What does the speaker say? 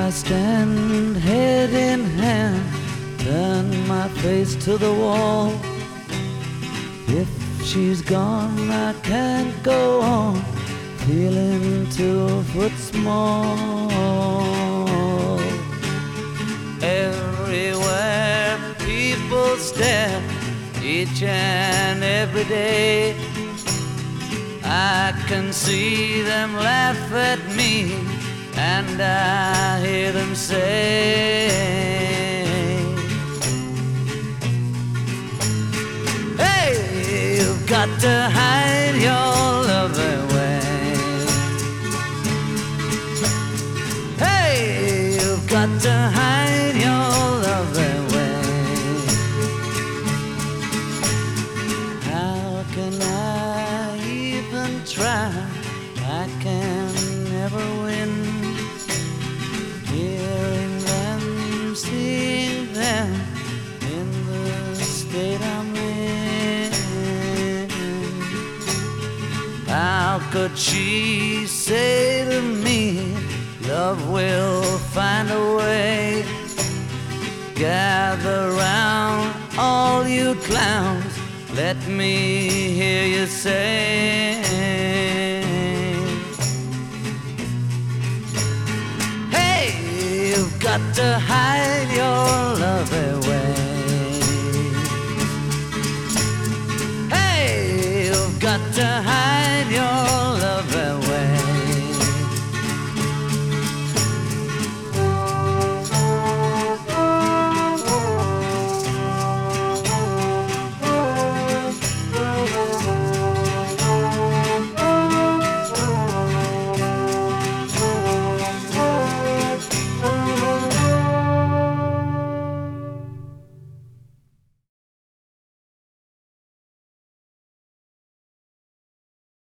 I stand head in hand, turn my face to the wall. If she's gone, I can't go on, feeling 2 foot small. Everywhere people stare, each and every day. I can see them laugh at me, and I hear them say, hey, you've got to hide your love away. Hey, you've got to hide your love away. How can I even try? I can never win. Hearing them, seeing them in the state I'm in. How could she say to me, love will find a way? Gather round, all you clowns, let me hear you say, hey, you've got to hide your love away.